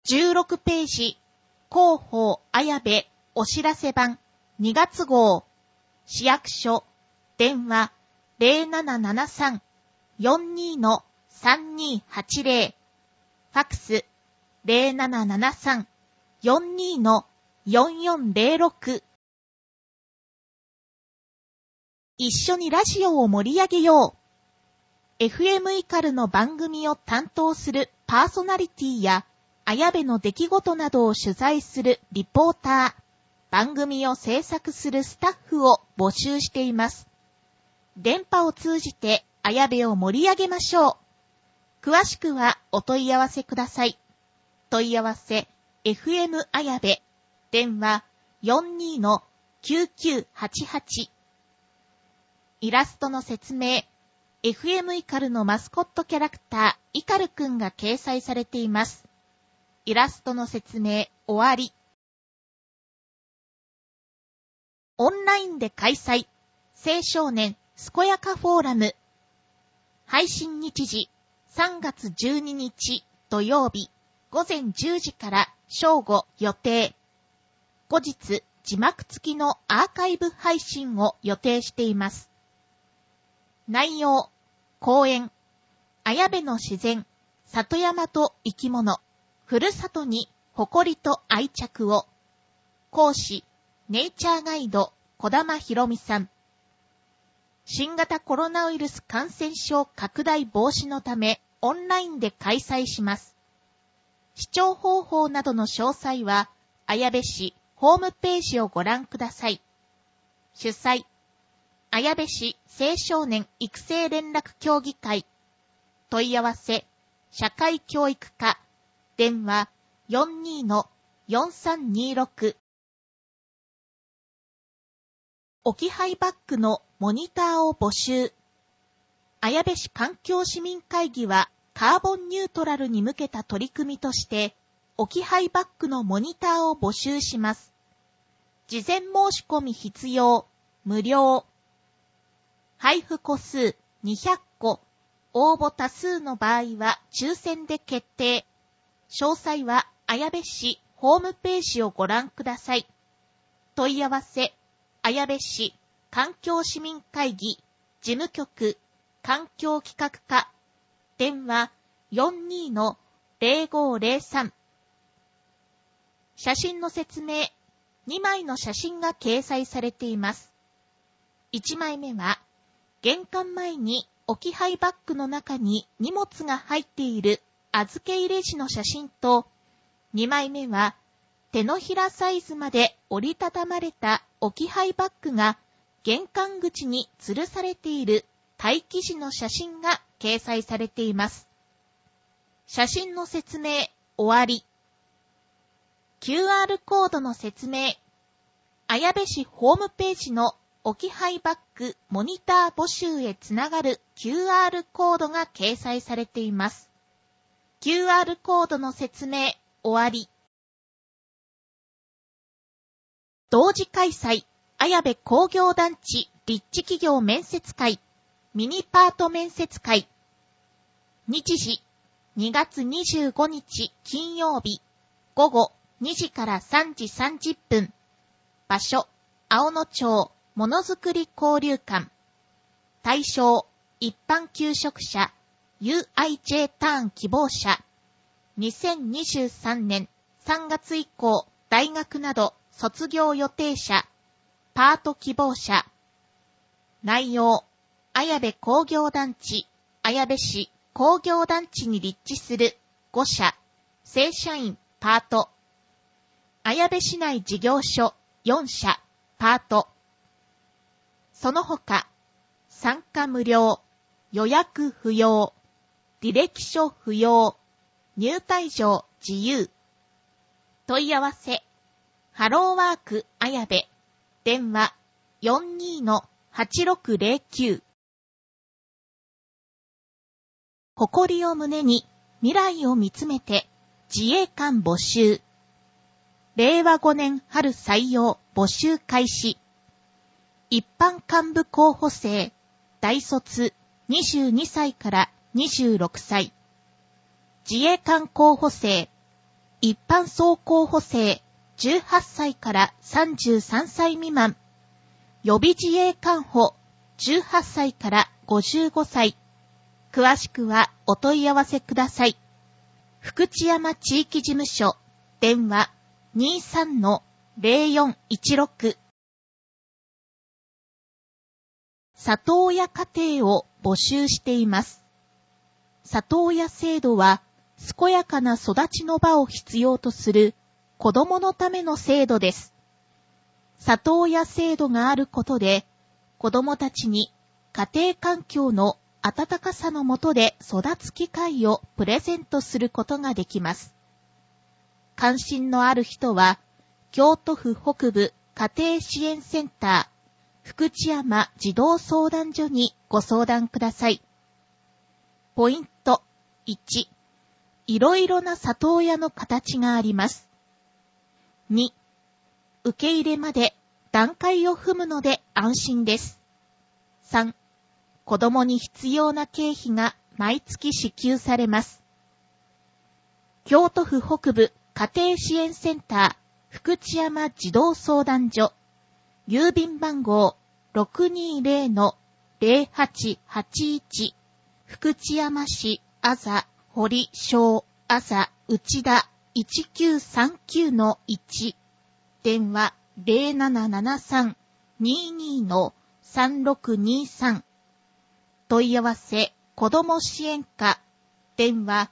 16ページ、広報綾部お知らせ版2月号、市役所、電話 0773-42-3280、ファクス 0773-42-4406。一緒にラジオを盛り上げよう。FM イカルの番組を担当するパーソナリティや、綾部の出来事などを取材するリポーター、番組を制作するスタッフを募集しています。電波を通じて綾部を盛り上げましょう。詳しくはお問い合わせください。問い合わせ FM 綾部、電話 42-9988。イラストの説明、FM イカルのマスコットキャラクターイカルくんが掲載されています。イラストの説明終わり。オンラインで開催、青少年健やかフォーラム。配信日時、3月12日土曜日、午前10時から正午予定。後日、字幕付きのアーカイブ配信を予定しています。内容、講演、綾部の自然、里山と生き物、ふるさとに誇りと愛着を。講師、ネイチャーガイド、児玉ひろみさん。新型コロナウイルス感染症拡大防止のため、オンラインで開催します。視聴方法などの詳細は、綾部市ホームページをご覧ください。主催、綾部市青少年育成連絡協議会。問い合わせ、社会教育課。電話 42-4326。置き配バッグのモニターを募集。綾部市環境市民会議はカーボンニュートラルに向けた取り組みとして置き配バッグのモニターを募集します。事前申し込み必要、無料。配布個数200個、応募多数の場合は抽選で決定。詳細は綾部市ホームページをご覧ください。問い合わせ、綾部市環境市民会議事務局環境企画課。電話 42-0503。写真の説明、2枚の写真が掲載されています。1枚目は、玄関前に置き配バッグの中に荷物が入っている預け入れ時の写真と、2枚目は手のひらサイズまで折りたたまれた置き配バッグが玄関口に吊るされている待機時の写真が掲載されています。写真の説明終わり。QR コードの説明。綾部市ホームページの置き配バッグモニター募集へつながる QR コードが掲載されています。QR コードの説明終わり。同時開催、綾部工業団地立地企業面接会、ミニパート面接会。日時、2月25日金曜日、午後2時から3時30分。場所、青野町ものづくり交流館。対象、一般求職者、UIJ ターン希望者。2023年3月以降、大学など卒業予定者、パート希望者。内容、綾部工業団地、綾部市工業団地に立地する5社、正社員、パート。綾部市内事業所4社、パート。その他、参加無料、予約不要、履歴書不要、入退場自由。問い合わせ、ハローワーク綾部、電話 42-8609。誇りを胸に未来を見つめて自衛官募集。令和5年春採用募集開始。一般幹部候補生、大卒22歳から26歳。自衛官候補生、 一般総候補生18歳から33歳未満、予備自衛官補18歳から55歳。詳しくはお問い合わせください。福知山地域事務所、電話 23-0416。里親家庭を募集しています。里親制度は、健やかな育ちの場を必要とする子供のための制度です。里親制度があることで、子供たちに家庭環境の温かさのもとで育つ機会をプレゼントすることができます。関心のある人は、京都府北部家庭支援センター、福知山児童相談所にご相談ください。ポイント1、いろいろな里親の形があります。2、受け入れまで段階を踏むので安心です。3、子供に必要な経費が毎月支給されます。京都府北部家庭支援センター福知山児童相談所、郵便番号 620-0881、福知山市あざ堀小あざ内田 1939-1、電話 0773-22-3623、問い合わせ子ども支援課、電話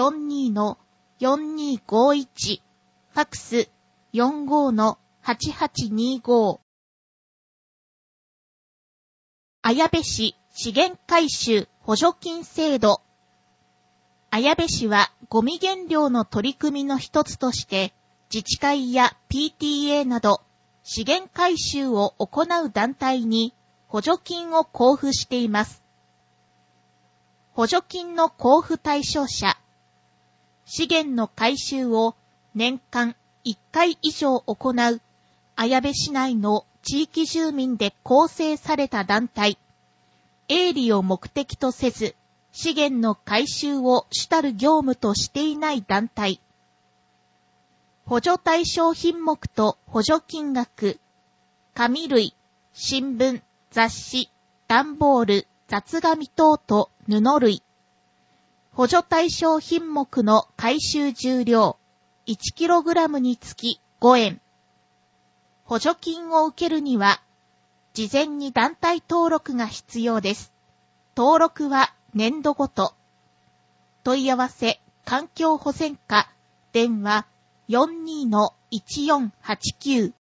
42-4251、ファクス 45-8825。綾部市資源回収補助金制度。綾部市はゴミ減量の取り組みの一つとして、自治会や PTA など資源回収を行う団体に補助金を交付しています。補助金の交付対象者、資源の回収を年間1回以上行う綾部市内の地域住民で構成された団体、営利を目的とせず資源の回収を主たる業務としていない団体、補助対象品目と補助金額、紙類、新聞、雑誌、段ボール、雑紙等と布類。補助対象品目の回収重量 1kg につき5円。補助金を受けるには、事前に団体登録が必要です。登録は年度ごと。問い合わせ、環境保全課、電話 42-1489。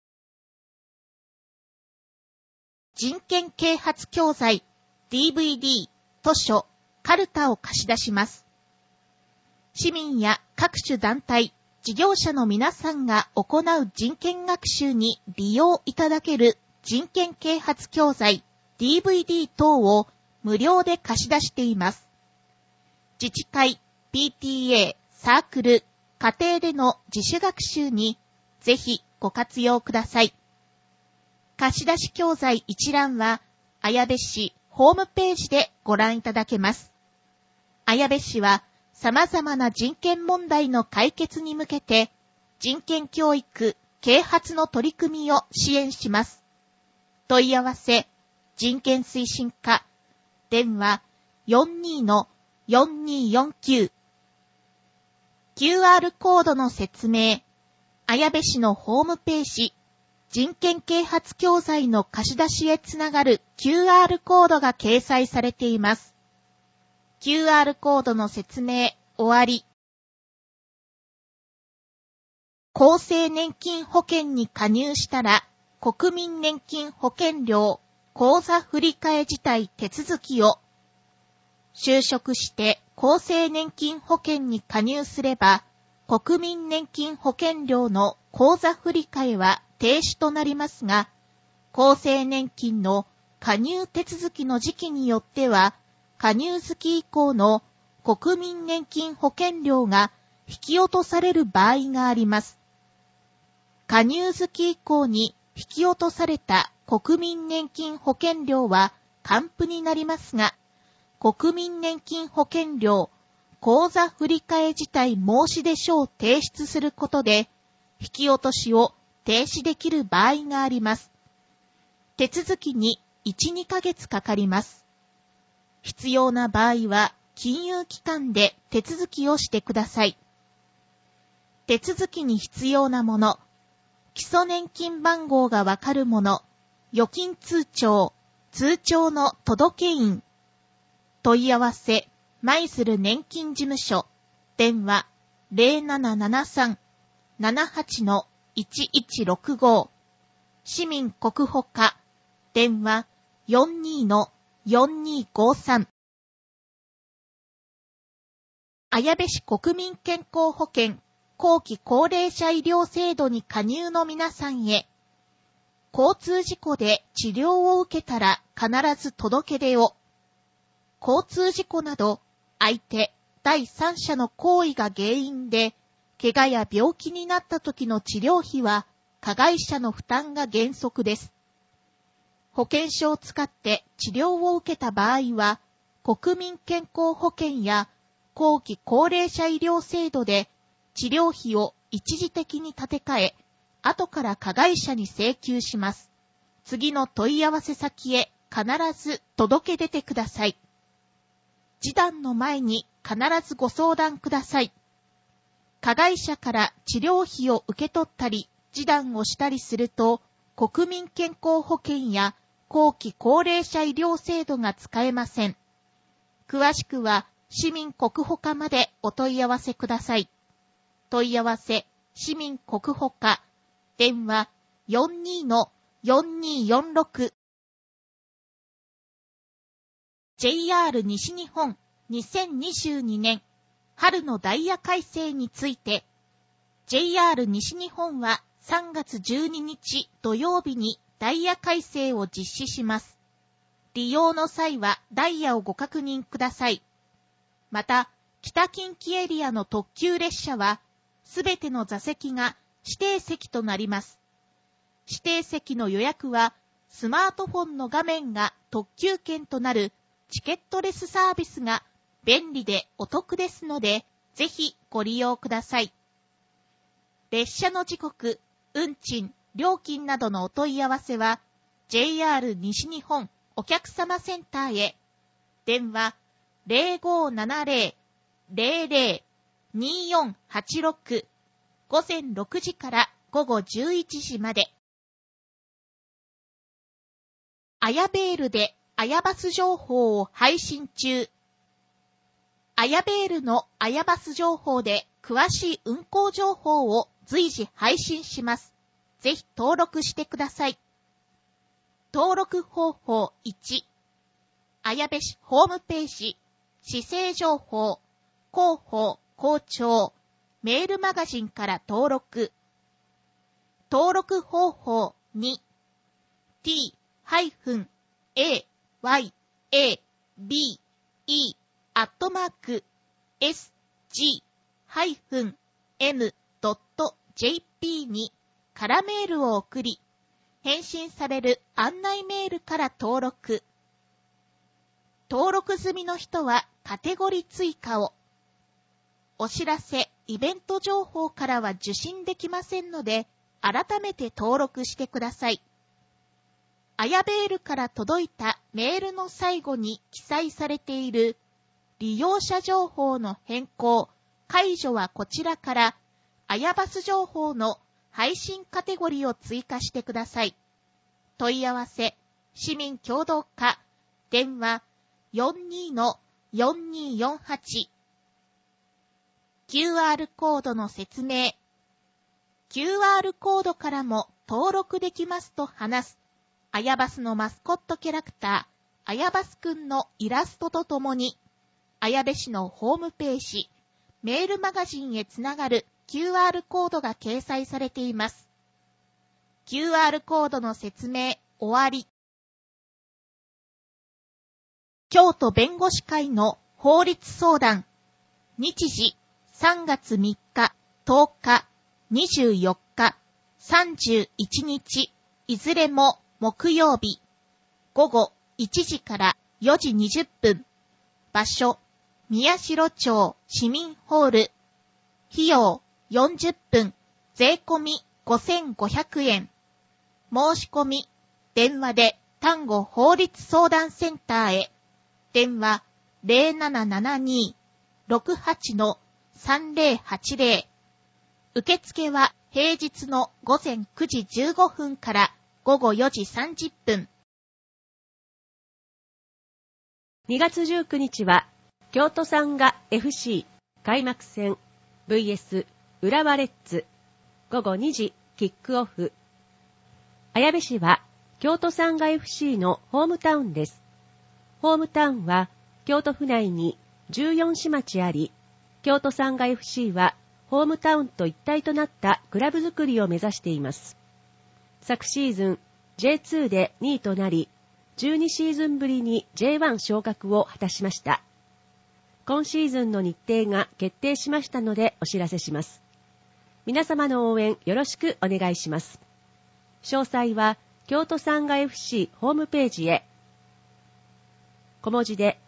人権啓発教材、DVD、図書、カルタを貸し出します。市民や各種団体、事業者の皆さんが行う人権学習に利用いただける人権啓発教材、DVD 等を無料で貸し出しています。自治会、PTA、サークル、家庭での自主学習にぜひご活用ください。貸し出し教材一覧は、綾部市ホームページでご覧いただけます。綾部市は様々な人権問題の解決に向けて、人権教育、啓発の取り組みを支援します。問い合わせ、人権推進課、電話 42-4249。QR コードの説明、綾部市のホームページ、人権啓発教材の貸し出しへつながる QR コードが掲載されています。QR コードの説明終わり。厚生年金保険に加入したら、国民年金保険料口座振替自体手続きを。就職して厚生年金保険に加入すれば、国民年金保険料の口座振替は停止となりますが、厚生年金の加入手続きの時期によっては、加入月以降の国民年金保険料が引き落とされる場合があります。加入月以降に引き落とされた国民年金保険料は還付になりますが、国民年金保険料口座振替自体申し出書を提出することで、引き落としを停止できる場合があります。手続きに1、2ヶ月かかります。必要な場合は、金融機関で手続きをしてください。手続きに必要なもの、基礎年金番号がわかるもの、預金通帳、通帳の届け印、問い合わせ、舞鶴年金事務所、電話 0773-78-1165、市民国保課、電話 42-4253。綾部市国民健康保険後期高齢者医療制度に加入の皆さんへ、交通事故で治療を受けたら必ず届け出を。交通事故など、相手、第三者の行為が原因で、怪我や病気になった時の治療費は、加害者の負担が原則です。保険証を使って治療を受けた場合は、国民健康保険や後期高齢者医療制度で治療費を一時的に立て替え、後から加害者に請求します。次の問い合わせ先へ必ず届け出てください。示談の前に必ずご相談ください。加害者から治療費を受け取ったり、示談をしたりすると、国民健康保険や後期高齢者医療制度が使えません。詳しくは市民国保課までお問い合わせください。問い合わせ、市民国保課、電話 42-4246。JR 西日本2022年春のダイヤ改正について、JR 西日本は3月12日土曜日にダイヤ改正を実施します。利用の際はダイヤをご確認ください。また、北近畿エリアの特急列車は、すべての座席が指定席となります。指定席の予約は、スマートフォンの画面が特急券となるチケットレスサービスが便利でお得ですので、ぜひご利用ください。列車の時刻、運賃、料金などのお問い合わせは、JR 西日本お客様センターへ、電話 0570-00-2486 午前6時から午後11時まで。アヤベールでアヤバス情報を配信中。アヤベールのアヤバス情報で詳しい運行情報を随時配信します。ぜひ登録してください。登録方法1、綾部市ホームページ、市政情報、広報、校長、メールマガジンから登録。登録方法2、t-ayabe-s-g-m.jp に空メールを送り、返信される案内メールから登録。登録済みの人はカテゴリー追加を。お知らせ、イベント情報からは受信できませんので、改めて登録してください。アヤベールから届いたメールの最後に記載されている利用者情報の変更、解除はこちらからアヤバス情報の配信カテゴリーを追加してください。問い合わせ、市民協働課、電話 42-4248。QR コードの説明。QR コードからも登録できますと話す。アヤバスのマスコットキャラクター、アヤバスくんのイラストとともに、綾部市のホームページ、メールマガジンへつながる QR コードが掲載されています。QR コードの説明終わり。京都弁護士会の法律相談。日時3月3日、10日、24日、31日、いずれも木曜日、午後1時から4時20分。場所、 宮代町市民ホール。費用40分、税込み5500円。申し込み、電話で丹後法律相談センターへ。電話0772-68-3080。受付は平日の午前9時15分から午後4時30分。 2月19日は、京都サンガ FC 開幕戦 VS 浦和レッズ午後2時キックオフ。綾部市は京都サンガ FC のホームタウンです。ホームタウンは京都府内に14市町あり、京都サンガ FC はホームタウンと一体となったクラブ作りを目指しています。昨シーズン J2 で2位となり、12シーズンぶりに J1 昇格を果たしました。今シーズンの日程が決定しましたのでお知らせします。皆様の応援よろしくお願いします。詳細は京都サンガ FC ホームページへ。小文字で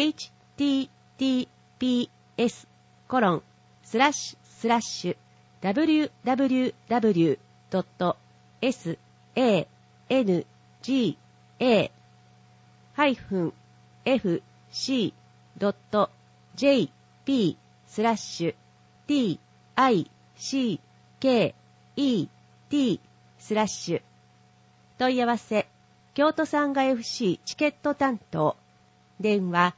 https://www.sanga-fc.jp/TICKET/ 問い合わせ京都サンガ FC チケット担当電話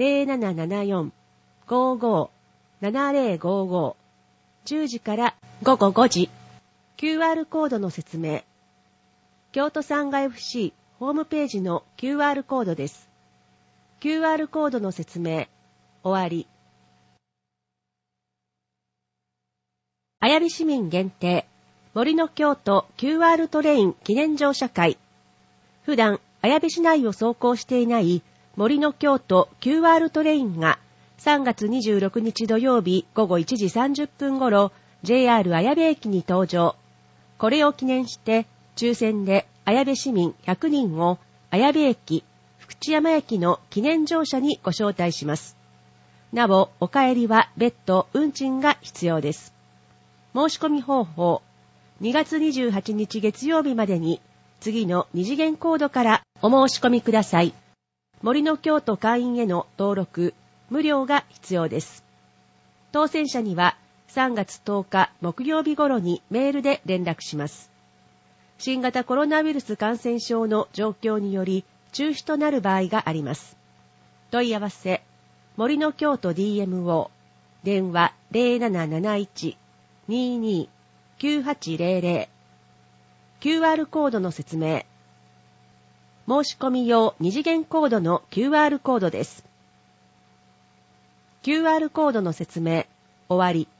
0774-55-7055 10時から午後5時 QR コードの説明京都サンガ FC ホームページの QR コードです。QR コードの説明終わり。綾部市民限定森の京都 QR トレイン記念乗車会。普段綾部市内を走行していない森の京都 QR トレインが3月26日土曜日午後1時30分頃 JR 綾部駅に登場。これを記念して抽選で綾部市民100人を綾部駅、福知山駅の記念乗車にご招待します。なお、お帰りは別途運賃が必要です。申し込み方法2月28日月曜日までに次の2次元コードからお申し込みください。森の京都会員への登録、無料が必要です。当選者には3月10日木曜日頃にメールで連絡します。新型コロナウイルス感染症の状況により中止となる場合があります。問い合わせ、森の京都 DMO、電話 0771-22-9800、QR コードの説明。申し込み用2次元コードの QR コードです。QR コードの説明、終わり。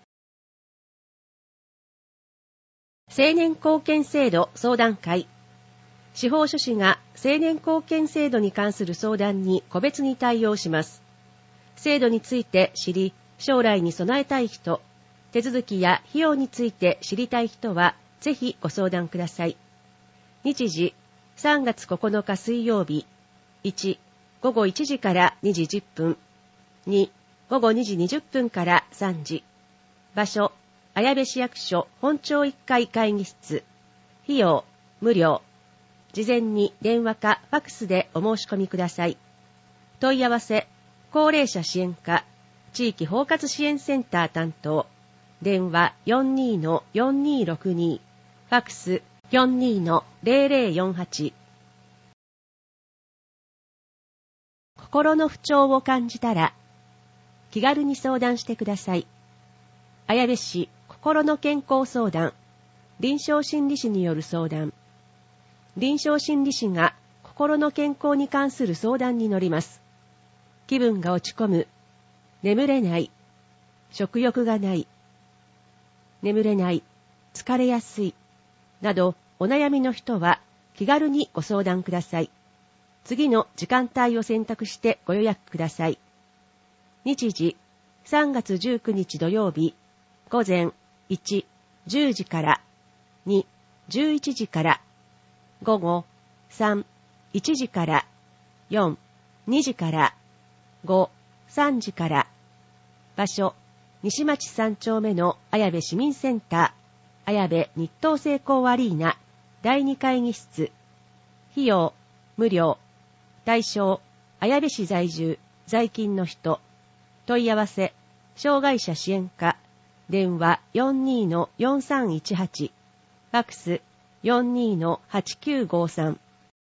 青年貢献制度相談会。司法書士が青年貢献制度に関する相談に個別に対応します。制度について知り、将来に備えたい人、手続きや費用について知りたい人は、ぜひご相談ください。日時、3月9日水曜日、1、午後1時から2時10分、2、午後2時20分から3時。場所、綾部市役所本町1階会議室。費用、無料。事前に電話かファクスでお申し込みください。問い合わせ、高齢者支援課、地域包括支援センター担当。電話 42-4262、ファクス 42-0048。心の不調を感じたら、気軽に相談してください。綾部市心の健康相談、臨床心理士による相談。臨床心理士が心の健康に関する相談に乗ります。気分が落ち込む、眠れない、食欲がない、眠れない、疲れやすい、などお悩みの人は気軽にご相談ください。次の時間帯を選択してご予約ください。日時、3月19日土曜日、午前1、10時から、2、11時から、午後3、1時から、4、2時から、5、 3時から。場所、西町3丁目の綾部市民センター、綾部日東成功アリーナ、第2会議室。費用、無料。対象、綾部市在住、在勤の人。問い合わせ、障害者支援課。電話 42-4318。ファックス 42-8953。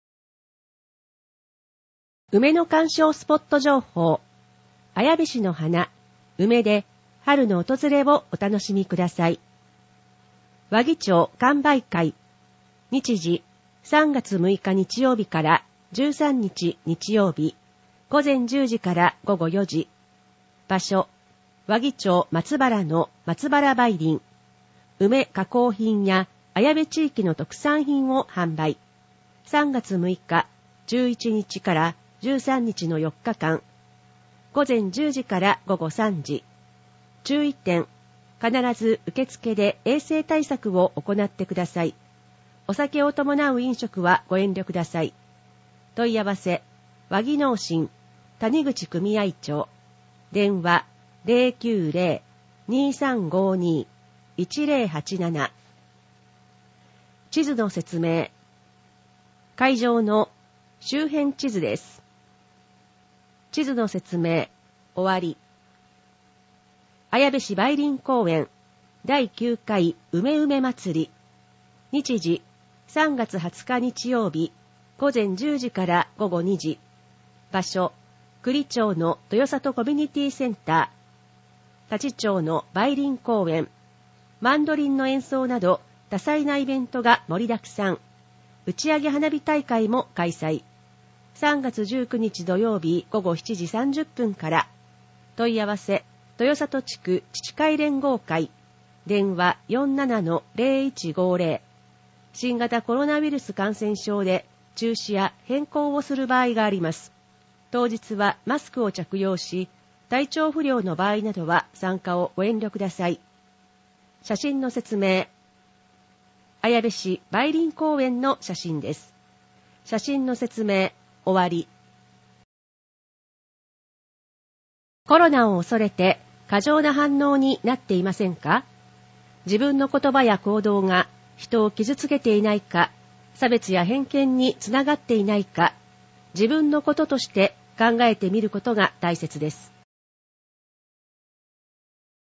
梅の鑑賞スポット情報。綾部市の花、梅で春の訪れをお楽しみください。和木町完売会。日時、3月6日日曜日から13日日曜日。午前10時から午後4時。場所、和木町松原の松原梅林。梅加工品や綾部地域の特産品を販売。3月6日、11日から13日の4日間。午前10時から午後3時。注意点、必ず受付で衛生対策を行ってください。お酒を伴う飲食はご遠慮ください。問い合わせ、和木農心、谷口組合長。電話、090-2352-1087。地図の説明。会場の周辺地図です。地図の説明、終わり。綾部市梅林公園、第9回梅梅祭り。日時、3月20日日曜日、午前10時から午後2時。場所、栗町の豊里コミュニティセンター。立町の梅林公園。マンドリンの演奏など多彩なイベントが盛りだくさん。打ち上げ花火大会も開催。3月19日土曜日午後7時30分から。問い合わせ、豊里地区自治会連合会。電話 47-0150。新型コロナウイルス感染症で中止や変更をする場合があります。当日はマスクを着用し、体調不良の場合などは参加をご遠慮ください。写真の説明。綾部市梅林公園の写真です。写真の説明、終わり。コロナを恐れて過剰な反応になっていませんか？自分の言葉や行動が人を傷つけていないか、差別や偏見につながっていないか、自分のこととして考えてみることが大切です。